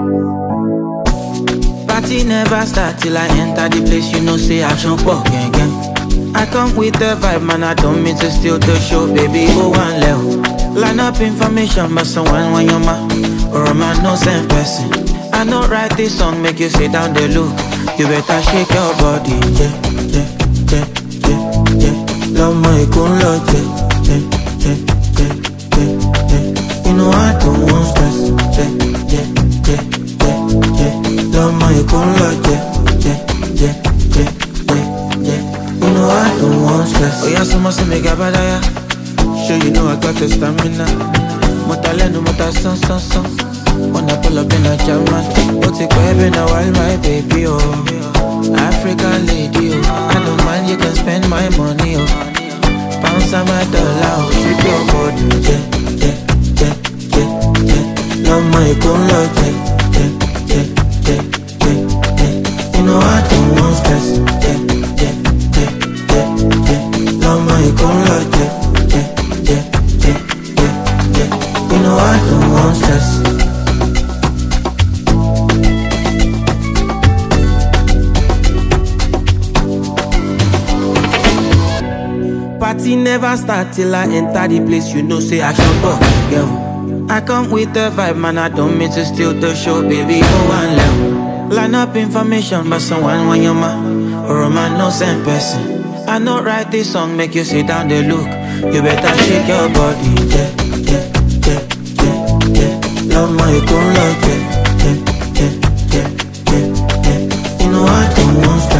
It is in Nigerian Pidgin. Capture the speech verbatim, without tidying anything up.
Party never start till I enter the place, you know, say action pop gang gang. I come with the vibe, man, I don't mean to steal the show, baby, go one level. Line up information, but someone when you're my, or a man, no same person. I know write this song, make you sit down the look. You better shake your body, yeah, yeah, yeah, yeah, yeah. Love my gun, love, yeah, yeah, yeah, yeah, yeah, yeah. You know I don't want stress, yeah, yeah, yeah, yeah, yeah. Love my gun, love, yeah, yeah, yeah, yeah, yeah, yeah. You know I don't want stress. Oh yeah, so much to make a badaya. Sure you know I got the stamina. Motaleno, mota son son son. Wanna pull up in a German. But take baby now while my baby oh. African lady oh. I don't mind you can spend my money oh. Pounds and my dollar oh. Shake your body yeah, yeah, yeah, yeah, yeah. Love my gun love yeah, yeah, yeah, yeah, yeah, yeah. You know I don't want stress yeah, yeah, yeah, yeah, yeah. Love my gun love yeah, yeah, yeah, yeah, yeah, yeah. You know I don't want stress. Party never start till I enter the place, you know, say action pop, girl. I come with the vibe, man, I don't mean to steal the show, baby, go one level. Line up information, but someone when you're my, or a man, no same person. I know write this song, make you sit down the look. You better shake your body, yeah, yeah, yeah, yeah, yeah. Love my gun, love, yeah, yeah, yeah, yeah, yeah, yeah. You know I don't want